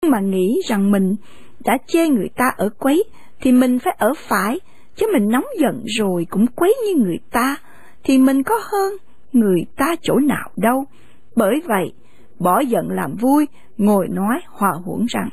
Mà nghĩ rằng mình đã chê người ta ở quấy thì mình phải ở phải, chứ mình nóng giận rồi cũng quấy như người ta thì mình có hơn người ta chỗ nào đâu. Bởi vậy bỏ giận làm vui, ngồi nói hòa huống rằng: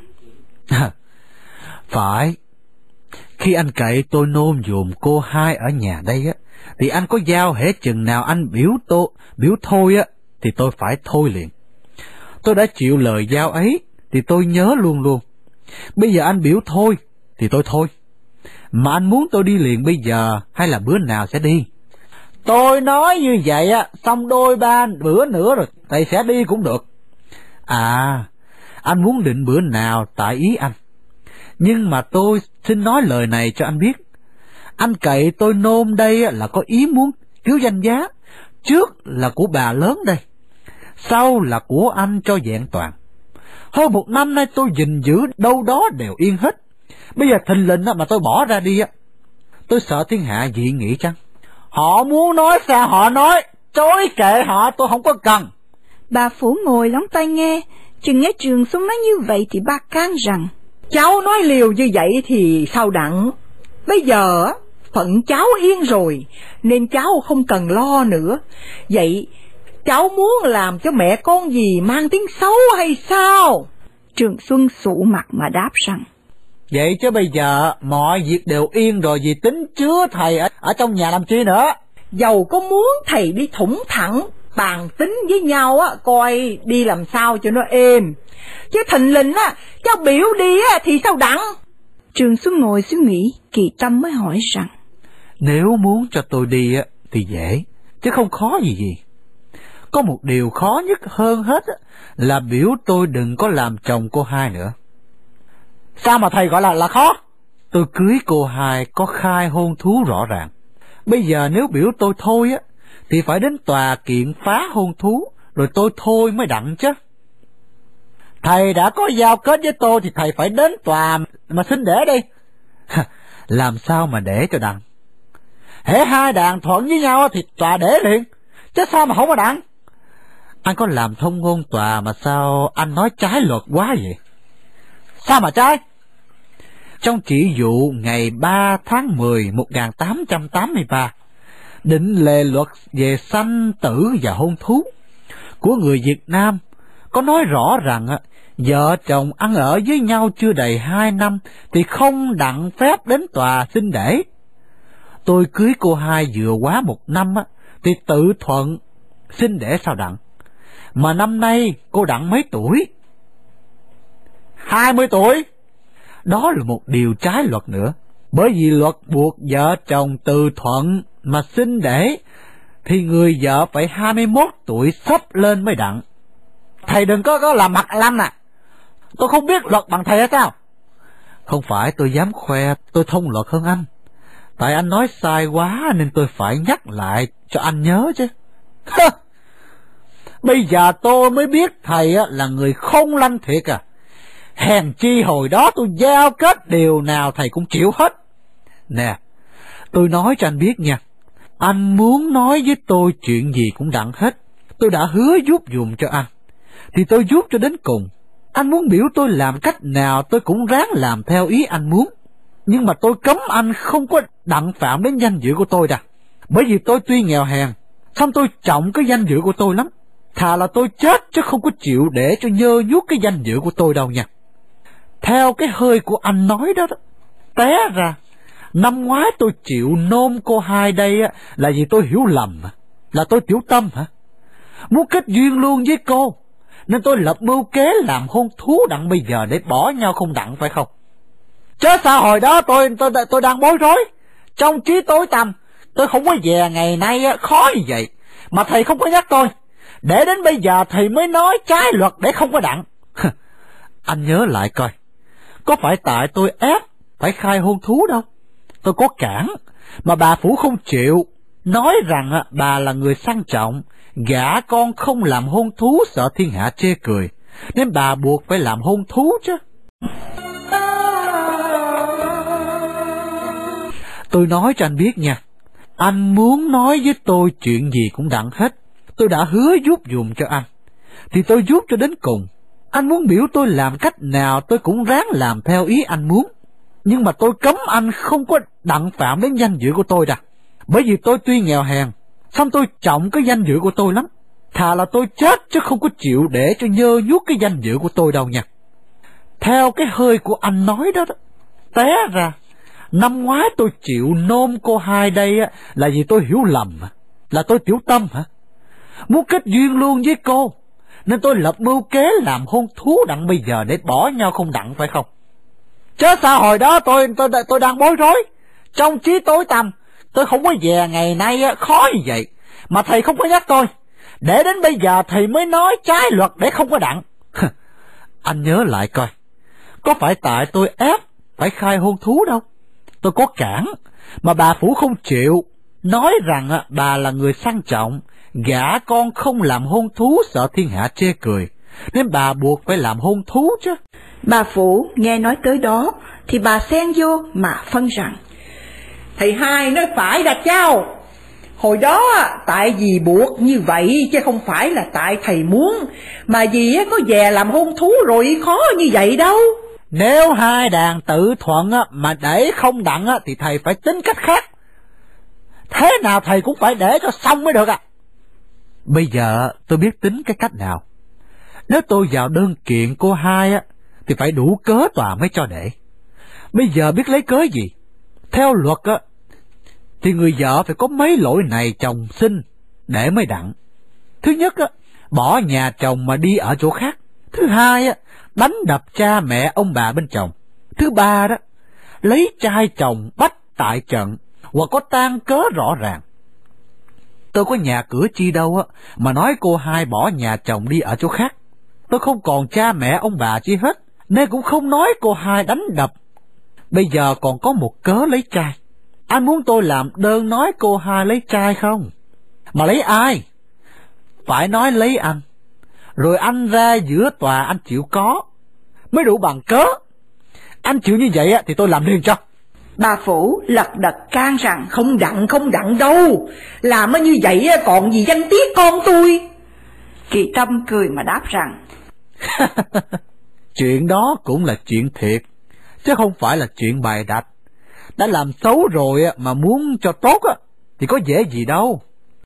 Phải, khi anh cậy tôi nôn dùm cô hai ở nhà đây á, thì anh có giao hễ chừng nào anh biểu thôi á, thì tôi phải thôi liền. Tôi đã chịu lời giao ấy thì tôi nhớ luôn luôn. Bây giờ anh biểu thôi thì tôi thôi. Mà anh muốn tôi đi liền bây giờ hay là bữa nào sẽ đi? Tôi nói như vậy á, xong đôi ba bữa nữa rồi thầy sẽ đi cũng được. À, anh muốn định bữa nào tại ý anh. Nhưng mà tôi xin nói lời này cho anh biết. Anh cậy tôi nôm đây là có ý muốn cứu danh giá. Trước là của bà lớn đây, sau là của anh cho vẹn toàn. Hơn 1 năm nay tôi gìn giữ đâu đó đều yên hết. Bây giờ thình lình mà tôi bỏ ra đi á, tôi sợ thiên hạ dị nghị chăng? Họ muốn nói sao họ nói, chối kệ họ, tôi không có cần. Bà Phủ ngồi lắng tai nghe, chừng nghe Trường Xuân nói như vậy thì ba can rằng: Cháu nói liều như vậy thì sao đặng? Bây giờ phận cháu yên rồi, nên cháu không cần lo nữa. Vậy cháu muốn làm cho mẹ con gì mang tiếng xấu hay sao? Trường Xuân sụ mặt mà đáp rằng: Vậy chứ bây giờ mọi việc đều yên rồi, vì tính chứa thầy ở trong nhà làm chi nữa? Dầu có muốn thầy đi thủng thẳng, bàn tính với nhau coi đi làm sao cho nó êm. Chứ thình lình cháu biểu đi thì sao đặng? Trường Xuân ngồi suy nghĩ, kỳ tâm mới hỏi rằng: Nếu muốn cho tôi đi thì dễ, chứ không khó gì. Có một điều khó nhất hơn hết là biểu tôi đừng có làm chồng cô hai nữa. Sao mà thầy gọi là khó? Tôi cưới cô hai có khai hôn thú rõ ràng. Bây giờ nếu biểu tôi thôi thì phải đến tòa kiện phá hôn thú, rồi tôi thôi mới đặng chứ. Thầy đã có giao kết với tôi thì thầy phải đến tòa mà xin để đi. Làm sao mà để cho đặng? Hễ hai đàn thuận với nhau thì tòa để liền, chứ sao mà không có đặng? Anh có làm thông ngôn tòa mà sao anh nói trái luật quá vậy? Sao mà trái? Trong chỉ dụ ngày 3 tháng 10 1883, định lệ luật về sanh tử và hôn thú của người Việt Nam có nói rõ rằng vợ chồng ăn ở với nhau chưa đầy 2 năm thì không đặng phép đến tòa xin để. Tôi cưới cô hai vừa quá 1 năm thì tự thuận xin để sao đặng? Mà năm nay cô đặng mấy tuổi? 20 tuổi. Đó là một điều trái luật nữa. Bởi vì luật buộc vợ chồng từ thuận mà xin để thì người vợ phải 21 tuổi sắp lên mới đặng. Thầy đừng có làm mặt lăm tôi không biết luật bằng thầy hay sao? Không phải tôi dám khoe tôi thông luật hơn anh. Tại anh nói sai quá nên tôi phải nhắc lại cho anh nhớ chứ. Bây giờ tôi mới biết thầy là người không lanh thiệt à. Hèn chi hồi đó tôi giao kết điều nào thầy cũng chịu hết. Nè, tôi nói cho anh biết nha. Anh muốn nói với tôi chuyện gì cũng đặng hết. Tôi đã hứa giúp dùm cho anh, thì tôi giúp cho đến cùng. Anh muốn biểu tôi làm cách nào tôi cũng ráng làm theo ý anh muốn. Nhưng mà tôi cấm anh không có đặng phạm đến danh dự của tôi đâu. Bởi vì tôi tuy nghèo hèn, xong tôi trọng cái danh dự của tôi lắm. Thà là tôi chết chứ không có chịu để cho nhơ nhuốc cái danh dự của tôi đâu nha. Theo cái hơi của anh nói đó, té ra năm ngoái tôi chịu nôm cô hai đây là vì tôi hiểu lầm, là tôi tiểu tâm hả? Muốn kết duyên luôn với cô, nên tôi lập mưu kế làm hôn thú đặng bây giờ để bỏ nhau không đặng, phải không? Chứ sao hồi đó tôi đang bối rối, trong trí tối tăm, tôi không có về ngày nay khó như vậy, mà thầy không có nhắc tôi, để đến bây giờ thầy mới nói trái luật để không có đặng. Anh nhớ lại coi, có phải tại tôi ép phải khai hôn thú đâu. Tôi có cản, mà bà Phủ không chịu, nói rằng bà là người sang trọng, gả con không làm hôn thú sợ thiên hạ chê cười, nên bà buộc phải làm hôn thú chứ. Tôi nói cho anh biết nha, anh muốn nói với tôi chuyện gì cũng đặng hết. Tôi đã hứa giúp dùm cho anh, thì tôi giúp cho đến cùng. Anh muốn biểu tôi làm cách nào tôi cũng ráng làm theo ý anh muốn. Nhưng mà tôi cấm anh không có đặng phạm đến danh dự của tôi ra. Bởi vì tôi tuy nghèo hèn, xong tôi trọng cái danh dự của tôi lắm. Thà là tôi chết chứ không có chịu để cho nhơ nhuốc cái danh dự của tôi đâu nha. Theo cái hơi của anh nói đó, té ra năm ngoái tôi chịu nôm cô hai đây á, là vì tôi hiểu lầm hả? Là tôi tiểu tâm hả? Muốn kết duyên luôn với cô, nên tôi lập mưu kế làm hôn thú đặng bây giờ để bỏ nhau không đặng, phải không? Chứ sao hồi đó tôi đang bối rối, trong trí tối tăm, tôi không có về ngày nay á, khó như vậy, mà thầy không có nhắc tôi, để đến bây giờ thầy mới nói trái luật để không có đặng. Anh nhớ lại coi, có phải tại tôi ép phải khai hôn thú đâu. Tôi có cản, mà bà Phủ không chịu, nói rằng bà là người sang trọng, gả con không làm hôn thú sợ thiên hạ chê cười, nên bà buộc phải làm hôn thú chứ. Bà Phủ nghe nói tới đó, thì bà xen vô mà phân rằng: Thầy hai nói phải là cháu. Hồi đó tại vì buộc như vậy, chứ không phải là tại thầy muốn, mà vì có về làm hôn thú rồi khó như vậy đâu. Nếu hai đàn tự thuận mà để không đặng thì thầy phải tính cách khác. Thế nào thầy cũng phải để cho xong mới được ạ. Bây giờ tôi biết tính cái cách nào. Nếu tôi vào đơn kiện cô hai thì phải đủ cớ tòa mới cho để. Bây giờ biết lấy cớ gì? Theo luật thì người vợ phải có mấy lỗi này chồng xin để mới đặng. Thứ nhất bỏ nhà chồng mà đi ở chỗ khác. Thứ hai đánh đập cha mẹ ông bà bên chồng. Thứ ba đó, lấy trai chồng bắt tại trận hoặc có tang cớ rõ ràng. Tôi có nhà cửa chi đâu mà nói cô hai bỏ nhà chồng đi ở chỗ khác. Tôi không còn cha mẹ ông bà chi hết, nên cũng không nói cô hai đánh đập. Bây giờ còn có một cớ lấy trai. Anh muốn tôi làm đơn nói cô hai lấy trai không? Mà lấy ai? Phải nói lấy anh. Rồi anh ra giữa tòa anh chịu có mới đủ bằng cớ. Anh chịu như vậy thì tôi làm liền cho. Bà Phủ lật đật can rằng: Không đặng đâu, làm như vậy còn gì danh tiết con tôi. Kỳ Tâm cười mà đáp rằng: Chuyện đó cũng là chuyện thiệt, chứ không phải là chuyện bày đặt. Đã làm xấu rồi mà muốn cho tốt thì có dễ gì đâu.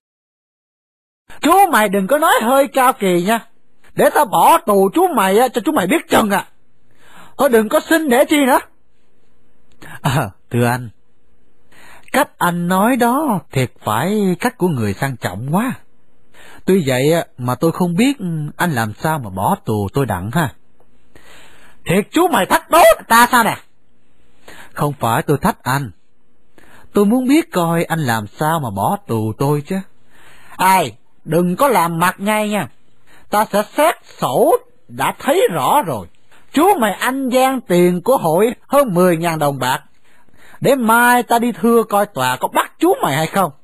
Chú mày đừng có nói hơi cao kỳ nha, để tao bỏ tù chú mày cho chú mày biết chừng Thôi đừng có xin để chi nữa. Thưa anh, cách anh nói đó thiệt phải cách của người sang trọng quá. Tuy vậy mà tôi không biết anh làm sao mà bỏ tù tôi đặng ha. Thiệt chú mày thách đố ta sao nè? Không phải tôi thách anh, tôi muốn biết coi anh làm sao mà bỏ tù tôi chứ. Ai, đừng có làm mặt ngay nha, ta sẽ xét sổ đã thấy rõ rồi. Chú mày ăn gian tiền của hội hơn 10.000 đồng bạc, để mai ta đi thưa coi tòa có bắt chú mày hay không.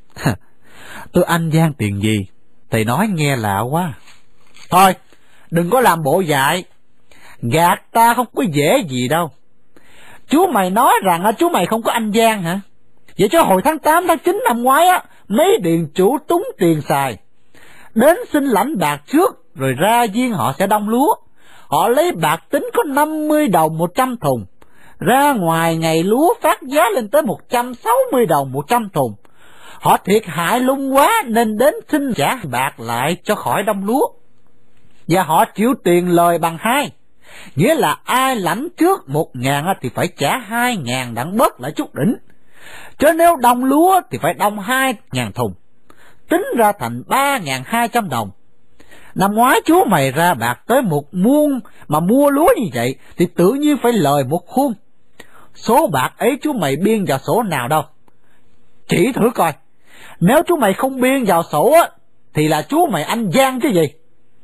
Tôi ăn gian tiền gì? Thầy nói nghe lạ quá. Thôi, đừng có làm bộ dại, gạt ta không có dễ gì đâu. Chú mày nói rằng chú mày không có ăn gian hả? Vậy chứ hồi tháng 8, tháng 9 năm ngoái mấy điền chủ túng tiền xài, đến xin lãnh bạc trước, rồi ra viên họ sẽ đông lúa. Họ lấy bạc tính có 50 đồng 100 thùng, ra ngoài ngày lúa phát giá lên tới 160 đồng 100 thùng. Họ thiệt hại lung quá nên đến xin trả bạc lại cho khỏi đông lúa. Và họ chịu tiền lời bằng 2, nghĩa là ai lãnh trước 1.000 thì phải trả 2.000 đặng bớt lại chút đỉnh. Chứ nếu đông lúa thì phải đông 2.000 thùng, tính ra thành 3.200 đồng. Năm ngoái chú mày ra bạc tới 1 muôn mà mua lúa như vậy thì tự nhiên phải lời 1 khuôn. Số bạc ấy chú mày biên vào sổ nào đâu? Chỉ thử coi, nếu chú mày không biên vào sổ thì là chú mày ăn gian chứ gì.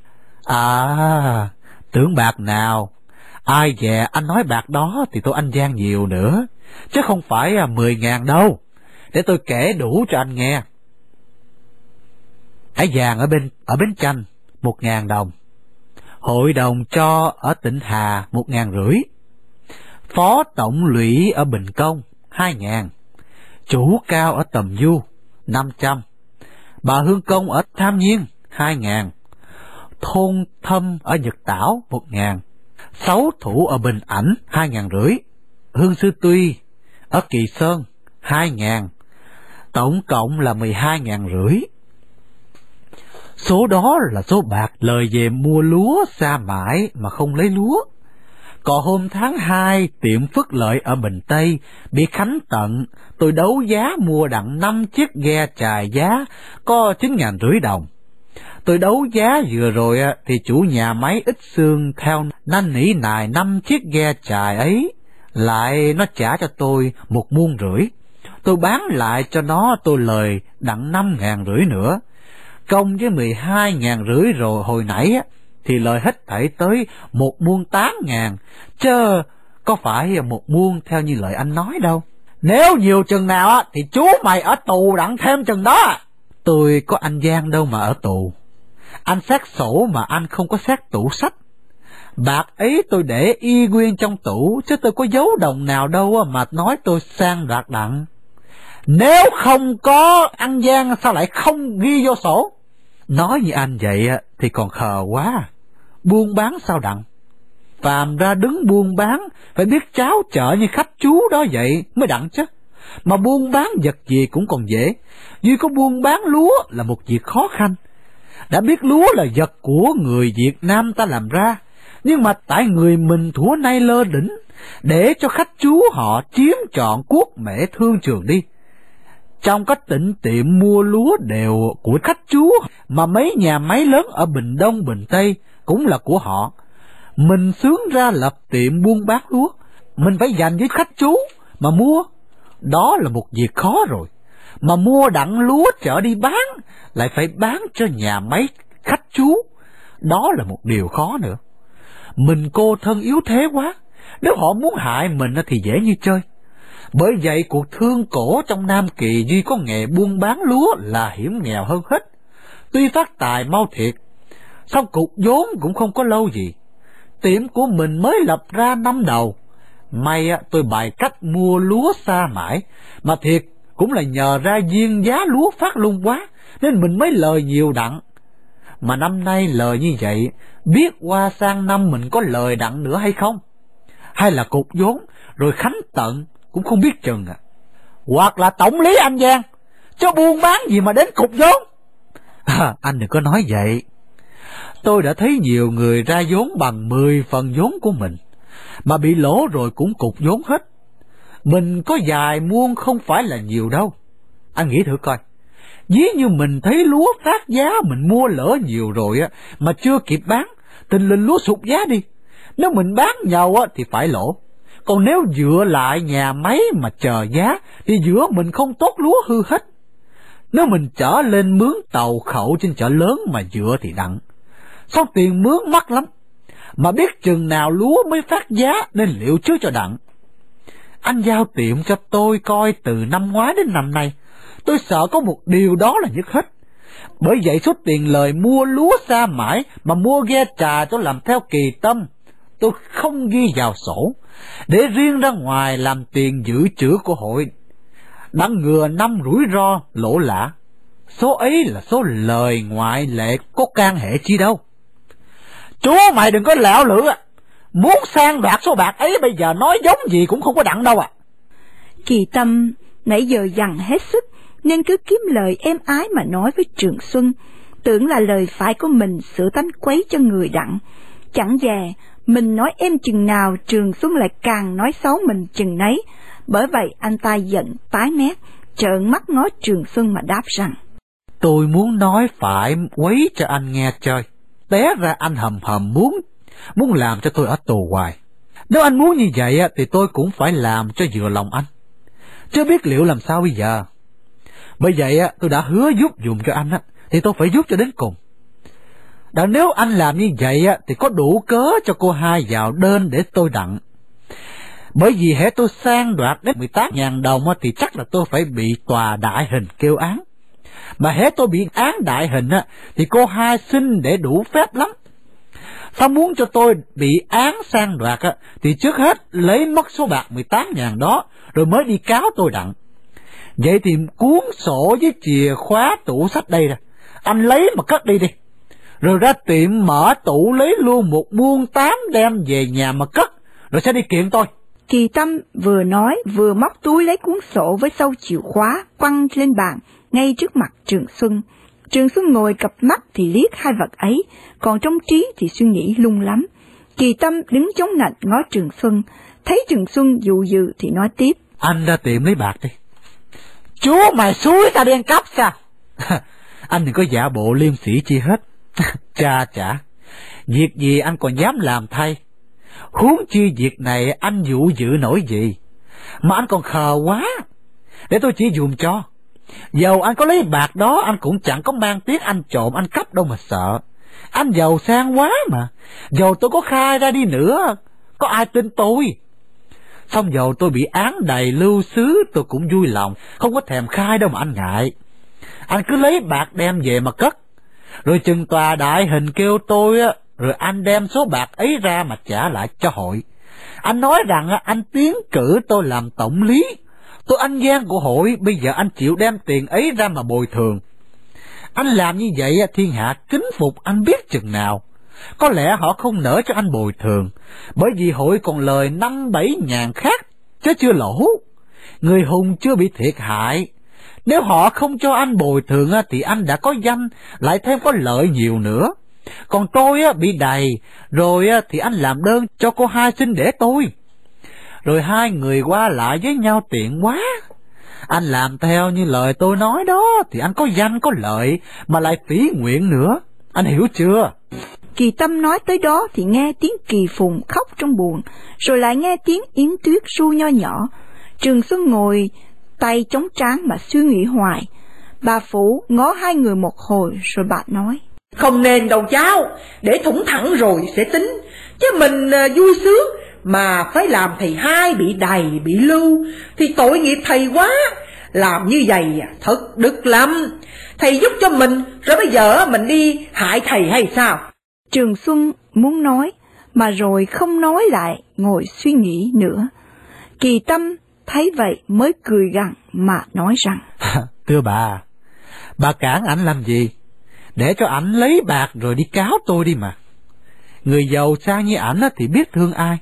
Tưởng bạc nào, ai dè anh nói bạc đó thì tôi ăn gian nhiều nữa, chứ không phải 10.000 đâu. Để tôi kể đủ cho anh nghe. Thẻ vàng ở Bến Chanh 1.000 đồng, hội đồng cho ở Tịnh Hà 1.500, phó tổng lũy ở Bình Công 2.000, chủ cao ở Tầm Du 500, bà Hương Công ở Tham Nhiên 2.000, Thôn Thâm ở Nhật Tảo 1.000, Sáu Thủ ở Bình Ảnh 2.500, Hương Sư Tuy ở Kỳ Sơn 2.000, tổng cộng là 12.500. Số đó là số bạc lời về mua lúa xa mãi mà không lấy lúa. Còn hôm tháng 2, tiệm Phước Lợi ở Bình Tây bị khánh tận, tôi đấu giá mua đặng 5 chiếc ghe chài giá có 9.500 đồng. Tôi đấu giá vừa rồi thì chủ nhà máy ít xương theo năn nỉ nài 5 chiếc ghe chài ấy, lại nó trả cho tôi 1,5 muôn. Tôi bán lại cho nó tôi lời đặng 5.500 nữa. Công với 12.500 rồi hồi nãy thì lời hết thảy tới 1,8 muôn, chứ có phải 1 muôn theo như lời anh nói đâu. Nếu nhiều chừng nào thì chú mày ở tù đặng thêm chừng đó. Tôi có anh Giang đâu mà ở tù. Anh xét sổ mà anh không có xét tủ sách. Bạc ấy tôi để y nguyên trong tủ, chứ tôi có giấu đồng nào đâu mà nói tôi sang đoạt đặng. Nếu không có anh Giang sao lại không ghi vô sổ? Nói như anh vậy thì còn khờ quá. Buôn bán sao đặng? Phàm ra đứng buôn bán phải biết tráo chợ như khách chú đó vậy mới đặng chứ. Mà buôn bán vật gì cũng còn dễ, duy có buôn bán lúa là một việc khó khăn. Đã biết lúa là vật của người Việt Nam ta làm ra, nhưng mà tại người mình thuở nay lơ đỉnh, để cho khách chú họ chiếm trọn cuốc mẹ thương trường đi. Trong các tỉnh tiệm mua lúa đều của khách chú, mà mấy nhà máy lớn ở Bình Đông, Bình Tây cũng là của họ. Mình xướng ra lập tiệm buôn bán lúa, mình phải dành với khách chú mà mua. Đó là một việc khó rồi. Mà mua đặng lúa chở đi bán, lại phải bán cho nhà máy khách chú. Đó là một điều khó nữa. Mình cô thân yếu thế quá, nếu họ muốn hại mình thì dễ như chơi. Bởi vậy cuộc thương cổ trong Nam Kỳ duy có nghề buôn bán lúa là hiểm nghèo hơn hết. Tuy phát tài mau thiệt, song cục vốn cũng không có lâu gì. Tiệm của mình mới lập ra năm đầu. May tôi bày cách mua lúa xa mãi, mà thiệt cũng là nhờ ra duyên giá lúa phát lung quá, nên mình mới lời nhiều đặng. Mà năm nay lời như vậy, biết qua sang năm mình có lời đặng nữa hay không? Hay là cục vốn rồi khánh tận cũng không biết chừng Hoặc là tổng lý anh Giang, chứ buôn bán gì mà đến cục vốn. Anh đừng có nói vậy. Tôi đã thấy nhiều người ra vốn bằng 10 phần vốn của mình, mà bị lỗ rồi cũng cục vốn hết. Mình có vài muôn không phải là nhiều đâu. Anh nghĩ thử coi, ví như mình thấy lúa phát giá, mình mua lỡ nhiều rồi mà chưa kịp bán, tình lình lúa sụt giá đi. Nếu mình bán nhau thì phải lỗ. Còn nếu dựa lại nhà máy mà chờ giá thì giữa mình không tốt, lúa hư hết. Nếu mình chở lên mướn tàu khẩu trên chợ lớn mà dựa thì đặng. Sao tiền mướn mắc lắm, mà biết chừng nào lúa mới phát giá nên liệu trước cho đặng. Anh giao tiệm cho tôi coi từ năm ngoái đến năm nay, tôi sợ có một điều đó là nhất hết. Bởi vậy số tiền lời mua lúa xa mãi mà mua ghe trà cho làm theo kỳ tâm, tôi không ghi vào sổ, để riêng ra ngoài làm tiền dự trữ của hội, đặng ngừa năm rủi ro lỗ lã. Số ấy là số lời ngoại lệ, có can hệ chi đâu. Chú mày đừng có lạo lự muốn sang đoạt số bạc ấy bây giờ nói giống gì cũng không có đặng đâu Kỳ Tâm nãy giờ dằn hết sức, nên cứ kiếm lời êm ái mà nói với Trường Xuân, tưởng là lời phải của mình sửa tánh quấy cho người đặng. Chẳng dè mình nói êm chừng nào, Trường Xuân lại càng nói xấu mình chừng nấy. Bởi vậy anh ta giận tái mét, trợn mắt ngó Trường Xuân mà đáp rằng: Tôi muốn nói phải quấy cho anh nghe chơi, té ra anh hầm muốn làm cho tôi ở tù hoài. Nếu anh muốn như vậy thì tôi cũng phải làm cho vừa lòng anh, chứ biết liệu làm sao bây giờ. Bởi vậy tôi đã hứa giúp dùm cho anh thì tôi phải giúp cho đến cùng. Đặng nếu anh làm như vậy thì có đủ cớ cho cô hai vào đơn để tôi đặng. Bởi vì hễ tôi sang đoạt đến 18.000 đồng thì chắc là tôi phải bị tòa đại hình kêu án. Mà hễ tôi bị án đại hình thì cô hai xin để đủ phép lắm. Sao muốn cho tôi bị án sang đoạt thì trước hết lấy mất số bạc 18.000 đó rồi mới đi cáo tôi đặng. Vậy thì cuốn sổ với chìa khóa tủ sách đây anh lấy mà cất đi. rồi ra tiệm mở tủ lấy luôn 1,8 muỗng đem về nhà mà cất, rồi sẽ đi kiện tôi. Kỳ Tâm vừa nói vừa móc túi lấy cuốn sổ với sâu chìa khóa quăng lên bàn ngay trước mặt Trường Xuân. Trường Xuân ngồi cặp mắt thì liếc hai vật ấy, còn trong trí thì suy nghĩ lung lắm. Kỳ Tâm đứng chống nạnh ngó Trường Xuân, thấy Trường Xuân dụ dự thì nói tiếp. Anh ra tiệm lấy bạc đi. Chúa mày xúi ta đi ăn cắp sao? Anh đừng có giả bộ liêm sĩ chi hết. Chà, việc gì anh còn dám làm thay. Huống chi việc này anh dụ dự nổi gì, mà anh còn khờ quá. Để tôi chỉ dùm cho. Dầu anh có lấy bạc đó, anh cũng chẳng có mang tiếng anh trộm anh cắp đâu mà sợ. Anh giàu sang quá mà. Dầu tôi có khai ra đi nữa, có ai tin tôi. Xong dầu tôi bị án đầy lưu xứ, tôi cũng vui lòng, không có thèm khai đâu mà anh ngại. Anh cứ lấy bạc đem về mà cất, rồi chừng tòa đại hình kêu tôi á, rồi anh đem số bạc ấy ra mà trả lại cho hội. Anh nói rằng anh tiến cử tôi làm tổng lý, tôi anh gian của hội, bây giờ anh chịu đem tiền ấy ra mà bồi thường. Anh làm như vậy thiên hạ kính phục anh biết chừng nào. Có lẽ họ không nỡ cho anh bồi thường, bởi vì hội còn lời 5-7 ngàn khác, chứ chưa lỗ. Người hùng chưa bị thiệt hại. Nếu họ không cho anh bồi thường thì anh đã có danh, lại thêm có lợi nhiều nữa. Còn tôi bị đầy, rồi thì anh làm đơn cho cô hai xin để tôi. Rồi hai người qua lại với nhau tiện quá. Anh làm theo như lời tôi nói đó, thì anh có danh có lợi, mà lại phí nguyện nữa. Anh hiểu chưa? Kỳ Tâm nói tới đó thì nghe tiếng Kỳ Phùng khóc trong buồn, rồi lại nghe tiếng Yến Tuyết ru nho nhỏ. Trường Xuân ngồi tay chống trán mà suy nghĩ hoài. Bà Phủ ngó hai người một hồi rồi bà nói. Không nên đâu cháu, để thủng thẳng rồi sẽ tính. Chứ mình vui sướng mà phải làm thầy hai bị đầy bị lưu thì tội nghiệp thầy quá. Làm như vậy thật đực lắm. Thầy giúp cho mình, rồi bây giờ mình đi hại thầy hay sao? Trường Xuân muốn nói, mà rồi không nói lại, ngồi suy nghĩ nữa. Kỳ Tâm thấy vậy mới cười gằn mà nói rằng. Thưa bà cản ảnh làm gì? Để cho ảnh lấy bạc rồi đi cáo tôi đi mà. Người giàu sang như ảnh thì biết thương ai.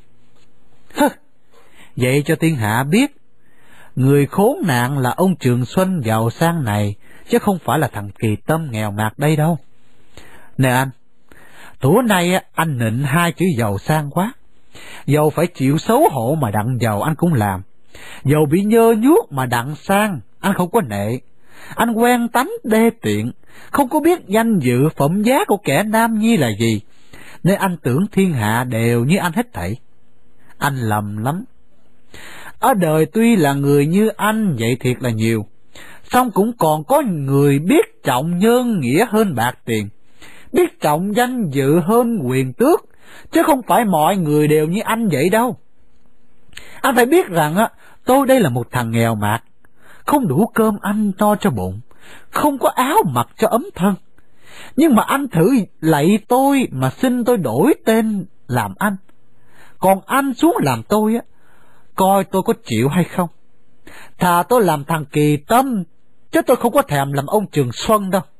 Vậy cho thiên hạ biết, người khốn nạn là ông Trường Xuân giàu sang này, chứ không phải là thằng Kỳ Tâm nghèo nạt đây đâu. Nè anh, tối nay anh nịnh hai chữ giàu sang quá. Dầu phải chịu xấu hổ mà đặng giàu anh cũng làm. Dầu bị nhơ nhuốc mà đặng sang, anh không có nệ. Anh quen tánh đê tiện, không có biết danh dự phẩm giá của kẻ nam nhi là gì, nên anh tưởng thiên hạ đều như anh hết thảy. Anh lầm lắm. Ở đời tuy là người như anh vậy thiệt là nhiều, song cũng còn có người biết trọng nhân nghĩa hơn bạc tiền, biết trọng danh dự hơn quyền tước, chứ không phải mọi người đều như anh vậy đâu. Anh phải biết rằng tôi đây là một thằng nghèo mạt, không đủ cơm ăn no cho bụng, không có áo mặc cho ấm thân. Nhưng mà anh thử lạy tôi mà xin tôi đổi tên làm anh. Còn anh xuống làm tôi coi tôi có chịu hay không. Thà tôi làm thằng Kỳ Tâm, chứ tôi không có thèm làm ông Trường Xuân đâu.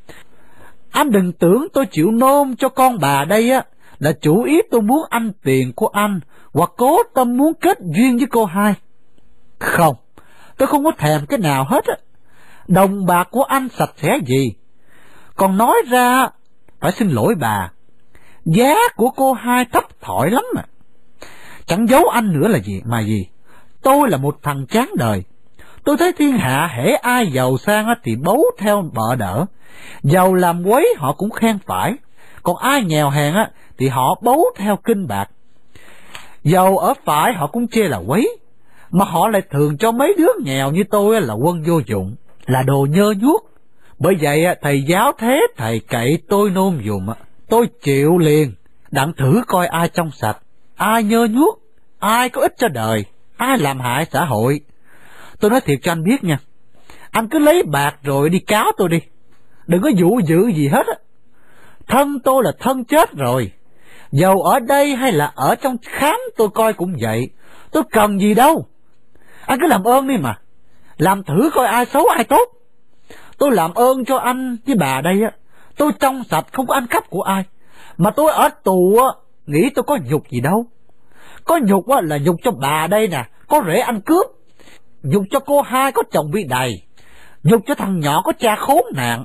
Anh đừng tưởng tôi chịu nôm cho con bà đây là chủ ý tôi muốn ăn tiền của anh, hoặc cố tâm muốn kết duyên với cô hai. Không, tôi không có thèm cái nào hết Đồng bạc của anh sạch sẽ gì. Còn nói ra, phải xin lỗi bà, giá của cô hai thấp thỏi lắm mà. Chẳng giấu anh nữa là gì mà gì. Tôi là một thằng chán đời. Tôi thấy thiên hạ hễ ai giàu sang thì bấu theo bợ đỡ. Giàu làm quấy họ cũng khen phải. Còn ai nghèo hèn thì họ bấu theo kinh bạc. Giàu ở phải họ cũng chê là quấy, mà họ lại thường cho mấy đứa nghèo như tôi là quân vô dụng, là đồ nhơ nhuốc. Bởi vậy thầy giáo thế thầy cậy tôi nôm dùm, tôi chịu liền, đặng thử coi ai trong sạch, ai nhơ nhuốc, ai có ích cho đời, ai làm hại xã hội. Tôi nói thiệt cho anh biết nha, anh cứ lấy bạc rồi đi cáo tôi đi, đừng có dụ dự gì hết Thân tôi là thân chết rồi, dầu ở đây hay là ở trong khám tôi coi cũng vậy, tôi cần gì đâu. Anh cứ làm ơn đi mà, làm thử coi ai xấu ai tốt. Tôi làm ơn cho anh với bà đây Tôi trong sạch, không có ăn cắp của ai. Mà tôi ở tù á, nghĩ tôi có nhục gì đâu. Có nhục á là nhục cho bà đây nè, có rể ăn cướp. Nhục cho cô hai có chồng bị đày. Nhục cho thằng nhỏ có cha khốn nạn.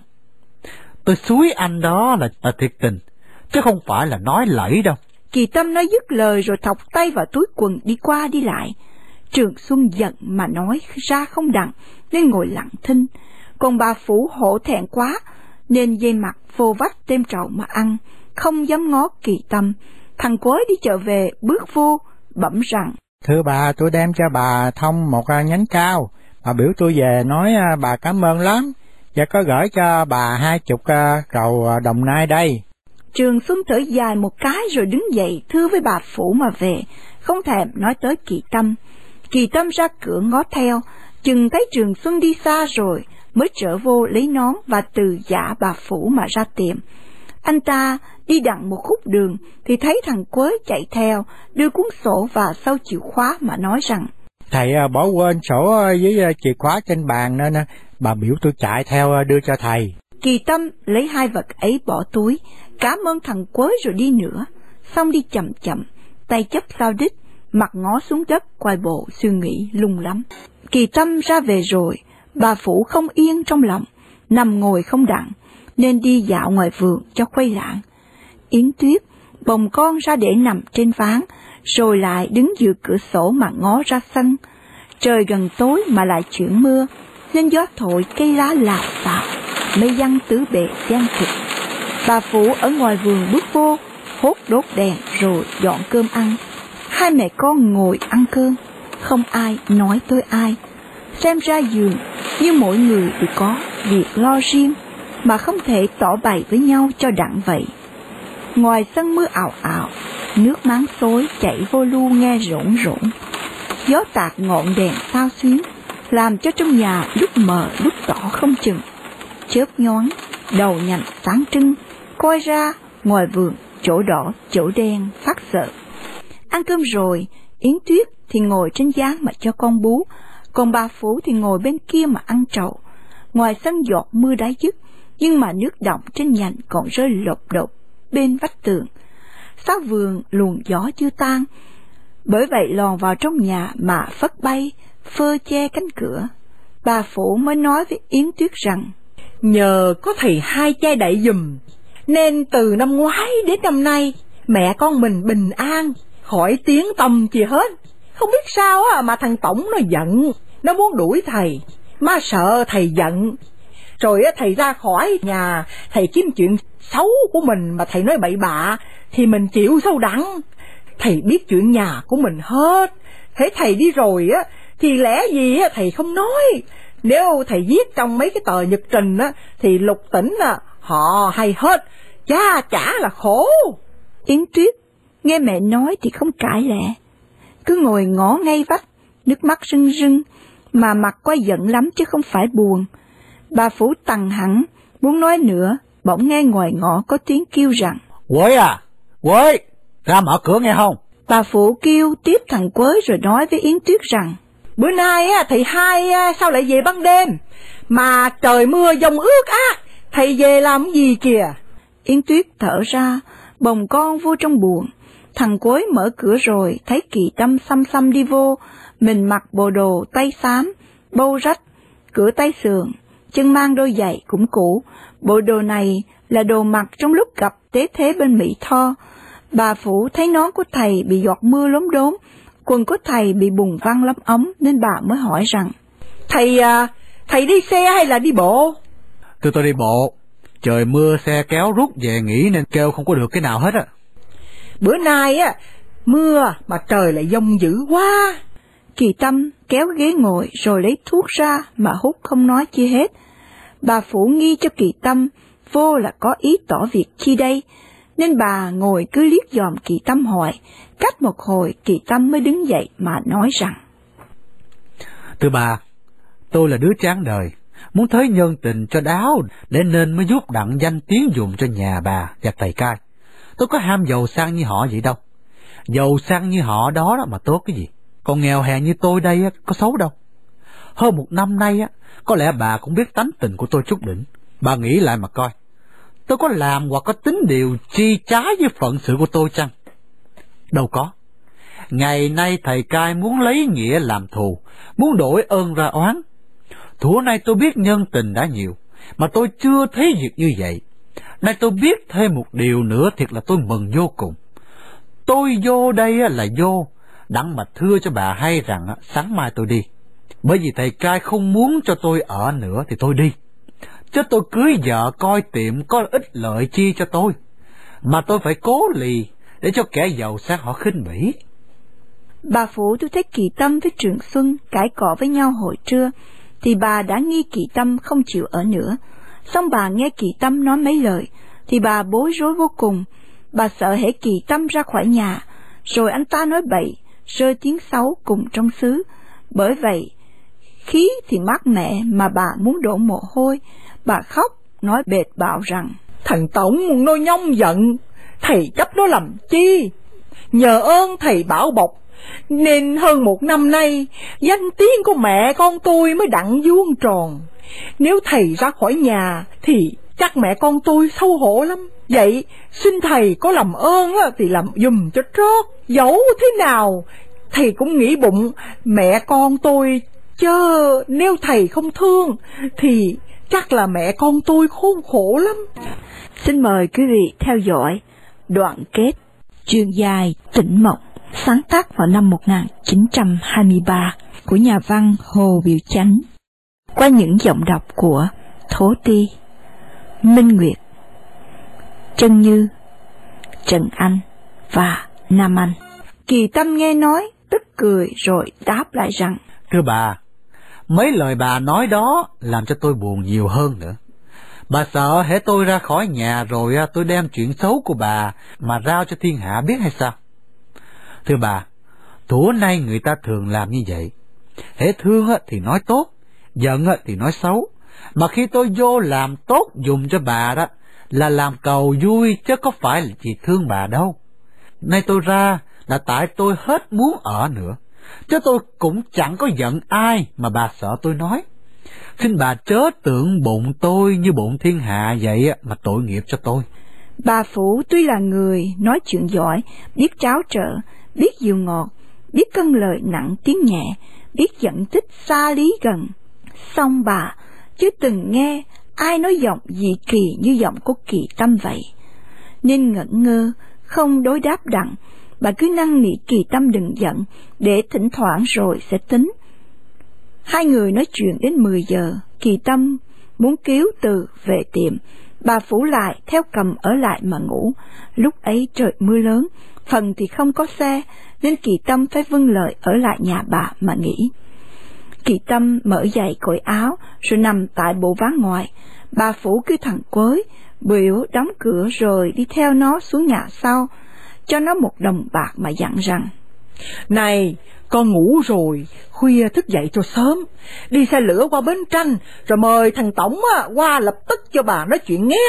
Tôi xúi anh đó là thiệt tình, chứ không phải là nói lẫy đâu. Kỳ Tâm nói dứt lời rồi thọc tay vào túi quần đi qua đi lại. Trường Xuân giận mà nói ra không đặng, nên ngồi lặng thinh. Còn bà Phủ hổ thẹn quá, nên dây mặt vô vách tem trầu mà ăn, không dám ngó Kỳ Tâm. Thằng Quới đi chợ về, bước vô, bẩm rằng: Thưa bà, tôi đem cho bà thông một nhánh cao. Bà biểu tôi về nói bà cảm ơn lắm, và có gửi cho bà 20 rầu Đồng Nai đây. Trường Xuân thở dài một cái rồi đứng dậy thưa với bà Phủ mà về, không thèm nói tới Kỳ Tâm. Kỳ Tâm ra cửa ngó theo, chừng thấy Trường Xuân đi xa rồi, mới trở vô lấy nón và từ giả bà Phủ mà ra tiệm. Anh ta đi đặng một khúc đường thì thấy thằng Quới chạy theo, đưa cuốn sổ và sau chìa khóa mà nói rằng: Thầy bỏ quên sổ với chìa khóa trên bàn nên bà biểu tôi chạy theo đưa cho thầy. Kỳ Tâm lấy hai vật ấy bỏ túi, cảm ơn thằng Quới rồi đi nữa. Xong đi chậm chậm, tay chấp sau đít, mặt ngó xuống đất, quay bộ suy nghĩ lung lắm. Kỳ Tâm ra về rồi, bà Phủ không yên trong lòng, nằm ngồi không đặng, nên đi dạo ngoài vườn cho khuây lãng. Yến Tuyết bồng con ra để nằm trên ván, rồi lại đứng giữa cửa sổ mà ngó ra sân. Trời gần tối mà lại chuyển mưa, nên gió thổi cây lá lạo xạo, mây giăng tứ bề giăng thịt. Bà Phủ ở ngoài vườn bước vô, hốt đốt đèn rồi dọn cơm ăn. Hai mẹ con ngồi ăn cơm, không ai nói tới ai. Xem ra giường như mỗi người đều có việc lo riêng, mà không thể tỏ bày với nhau cho đặng vậy. Ngoài sân mưa ào ào, nước máng xối chảy vô lu nghe rỗn rỗn. Gió tạt ngọn đèn sao xuyến, làm cho trong nhà lúc mờ lúc tỏ không chừng. Chớp nhoáng, đầu nhành sáng trưng, coi ra ngoài vườn chỗ đỏ chỗ đen phát sợ. Ăn cơm rồi, Yến Tuyết thì ngồi trên gián mà cho con bú, còn bà Phủ thì ngồi bên kia mà ăn trầu. Ngoài sân giọt mưa đã dứt, nhưng mà nước đọng trên nhành còn rơi lộp đột bên vách tường. Sau vườn luồng gió chưa tan, bởi vậy lòn vào trong nhà mà phất bay, phơ che cánh cửa. Bà Phủ mới nói với Yến Tuyết rằng: Nhờ có thầy hai che đậy giùm, nên từ năm ngoái đến năm nay, mẹ con mình bình an, khỏi tiếng tăm gì hết. Không biết sao mà thằng Tổng nó giận, nó muốn đuổi thầy, má sợ thầy giận. Rồi thầy ra khỏi nhà, thầy kiếm chuyện xấu của mình mà thầy nói bậy bạ, thì mình chịu sao đặng. Thầy biết chuyện nhà của mình hết, thế thầy đi rồi thì lẽ gì thầy không nói. Nếu thầy viết trong mấy cái tờ nhật trình thì lục tỉnh họ hay hết, chả là khổ. Yến Tuyết nghe mẹ nói thì không cãi lẽ, cứ ngồi ngó ngay vách, nước mắt rưng rưng, mà mặt quay giận lắm chứ không phải buồn. Bà Phủ tằng hẳn, muốn nói nữa, bỗng nghe ngoài ngõ có tiếng kêu rằng: Quới à, Quới, ra mở cửa nghe không? Bà Phủ kêu tiếp thằng Quới rồi nói với Yến Tuyết rằng: Bữa nay thầy hai sao lại về ban đêm, mà trời mưa giông ướt thầy về làm gì kìa? Yến Tuyết thở ra, bồng con vô trong buồng. Thằng Quới mở cửa rồi, thấy Kỳ Tâm xăm xăm đi vô, mình mặc bộ đồ tay xám, bâu rách, cửa tay sườn, chân mang đôi giày cũng cũ. Bộ đồ này là đồ mặc trong lúc gặp tế thế bên Mỹ Tho. Bà Phủ thấy nón của thầy bị giọt mưa lốm đốm, quần của thầy bị bùn văng lấm ống, nên bà mới hỏi rằng: Thầy đi xe hay là đi bộ? Tôi đi bộ, trời mưa xe kéo rút về nghỉ nên kêu không có được cái nào hết Bữa nay mưa mà trời lại giông dữ quá. Kỳ Tâm kéo ghế ngồi rồi lấy thuốc ra mà hút không nói chi hết. Bà Phủ nghi cho Kỳ Tâm vô là có ý tỏ việc chi đây, nên bà ngồi cứ liếc dòm Kỳ Tâm hỏi. Cách một hồi Kỳ Tâm mới đứng dậy mà nói rằng: Thưa bà, tôi là đứa chán đời, muốn thấy nhân tình cho đáo để nên mới giúp đặng danh tiếng dùng cho nhà bà và thầy cai. Tôi có ham giàu sang như họ vậy đâu. Giàu sang như họ đó mà tốt cái gì, còn nghèo hèn như tôi đây có xấu đâu. Hơn một năm nay có lẽ bà cũng biết tánh tình của tôi chút đỉnh. Bà nghĩ lại mà coi, tôi có làm hoặc có tính điều chi trái với phận sự của tôi chăng? Đâu có. Ngày nay thầy cai muốn lấy nghĩa làm thù, muốn đổi ơn ra oán. Thuở nay tôi biết nhân tình đã nhiều, mà tôi chưa thấy việc như vậy. Nay tôi biết thêm một điều nữa, thiệt là tôi mừng vô cùng. Tôi vô đây là vô đặng mà thưa cho bà hay rằng sáng mai tôi đi. Bởi vì thầy cai không muốn cho tôi ở nữa thì tôi đi. Chứ tôi cưới vợ coi tiệm có ích lợi chi cho tôi, mà tôi phải cố lì để cho kẻ giàu sang họ khinh bỉ. Bà Phủ tôi thấy Kỳ Tâm với Trường Xuân cãi cọ với nhau hồi trưa, thì bà đã nghi Kỳ Tâm không chịu ở nữa. Xong bà nghe Kỳ Tâm nói mấy lời, thì bà bối rối vô cùng. Bà sợ hễ Kỳ Tâm ra khỏi nhà, rồi anh ta nói bậy, rơi tiếng xấu cùng trong xứ. Bởi vậy, khí thì mát mẻ mà bà muốn đổ mồ hôi. Bà khóc, nói bệt bạo rằng, thằng Tổng nó nhông giận, thầy chấp nó làm chi? Nhờ ơn thầy bảo bọc, nên hơn 1 năm nay, danh tiếng của mẹ con tôi mới đặng vuông tròn. Nếu thầy ra khỏi nhà, thì chắc mẹ con tôi xấu hổ lắm. Vậy, xin thầy có làm ơn thì làm giùm cho trót. Dẫu thế nào, thầy cũng nghĩ bụng mẹ con tôi, chớ nếu thầy không thương, thì chắc là mẹ con tôi khốn khổ lắm. Xin mời quý vị theo dõi đoạn kết Chuyện dài Tỉnh Mộng, sáng tác vào năm 1923 của nhà văn Hồ Biểu Chánh, qua những giọng đọc của Thố Ti, Minh Nguyệt, Trân Như, Trần Anh và Nam Anh. Kỳ Tâm nghe nói tức cười rồi đáp lại rằng, thưa bà, mấy lời bà nói đó làm cho tôi buồn nhiều hơn nữa. Bà sợ hễ tôi ra khỏi nhà rồi tôi đem chuyện xấu của bà mà rao cho thiên hạ biết hay sao? Thưa bà, thuở nay người ta thường làm như vậy. Hễ thương thì nói tốt, giận thì nói xấu. Mà khi tôi vô làm tốt dùng cho bà đó là làm cầu vui, chứ có phải là chỉ thương bà đâu. Nay tôi ra là tại tôi hết muốn ở nữa, chứ tôi cũng chẳng có giận ai mà bà sợ tôi nói. Xin bà chớ tưởng bụng tôi như bụng thiên hạ vậy mà tội nghiệp cho tôi. Bà Phủ tuy là người nói chuyện giỏi, biết tráo trở, biết dịu ngọt, biết cân lời nặng tiếng nhẹ, biết dẫn tích xa lý gần. Song bà chưa từng nghe ai nói giọng dị kỳ như giọng của Kỳ Tâm vậy, nên ngẩn ngơ, không đối đáp đặng. Bà cứ năn nỉ Kỳ Tâm đừng giận, để thỉnh thoảng rồi sẽ tính. Hai người nói chuyện đến 10 giờ, Kỳ Tâm muốn cứu từ về tiệm, bà Phủ lại theo cầm ở lại mà ngủ. Lúc ấy trời mưa lớn, phần thì không có xe, nên Kỳ Tâm phải vâng lời ở lại nhà bà mà nghỉ. Kỳ Tâm mở giày cởi áo rồi nằm tại bộ ván ngoài. Bà Phủ kêu thằng Quới biểu đóng cửa rồi đi theo nó xuống nhà sau, cho nó 1 đồng bạc mà dặn rằng, này, con ngủ rồi, khuya thức dậy cho sớm, đi xe lửa qua Bến Tranh, rồi mời thằng Tổng qua lập tức cho bà nói chuyện nghe.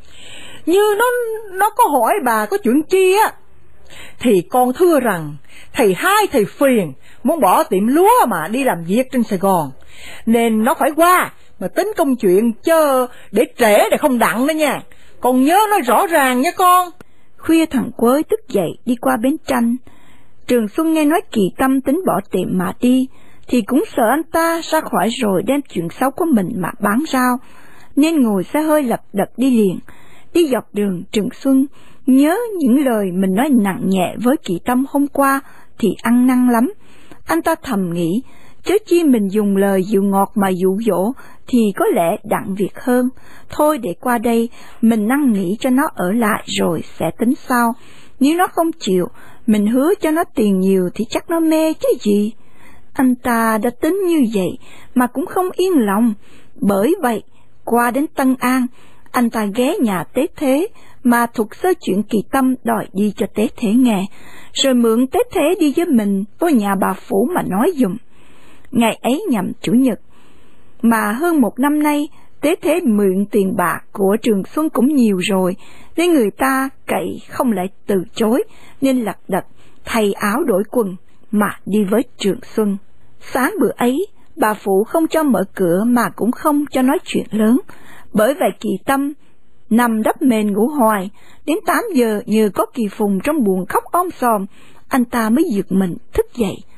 Như nó có hỏi bà có chuyện chi thì con thưa rằng thầy phiền muốn bỏ tiệm lúa mà đi làm việc trên Sài Gòn, nên nó phải qua mà tính công chuyện, chớ để trễ để không đặng đó nha. Con nhớ nói rõ ràng nha con. Khuya thằng Quới thức dậy đi qua Bến Tranh. Trường Xuân nghe nói Kỳ Tâm tính bỏ tiệm mà đi, thì cũng sợ anh ta ra khỏi rồi đem chuyện xấu của mình mà bán rao, nên ngồi xe hơi lật đật đi liền. Đi dọc đường, Trường Xuân nhớ những lời mình nói nặng nhẹ với Kỳ Tâm hôm qua thì ăn năn lắm. Anh ta thầm nghĩ, chớ chi mình dùng lời dịu ngọt mà dụ dỗ thì có lẽ đặng việc hơn. Thôi để qua đây mình năn nỉ cho nó ở lại rồi sẽ tính sau. Nếu nó không chịu, mình hứa cho nó tiền nhiều thì chắc nó mê chứ gì. Anh ta đã tính như vậy mà cũng không yên lòng. Bởi vậy, qua đến Tân An, anh ta ghé nhà Tế Thế mà thuật sơ chuyện Kỳ Tâm đòi đi cho Tế Thế nghe, rồi mượn Tế Thế đi với mình vô nhà bà Phủ mà nói dùm. Ngày ấy nhằm Chủ nhật, mà hơn 1 năm nay Tế Thế mượn tiền bạc của Trường Xuân cũng nhiều rồi, nên người ta cậy không lại từ chối, nên lật đật thay áo đổi quần mà đi với Trường Xuân. Sáng bữa ấy, bà Phụ không cho mở cửa mà cũng không cho nói chuyện lớn. Bởi vậy Kỳ Tâm nằm đắp mền ngủ hoài. Đến 8 giờ nhờ có Kỳ Phùng trong buồng khóc om sòm, anh ta mới giật mình thức dậy.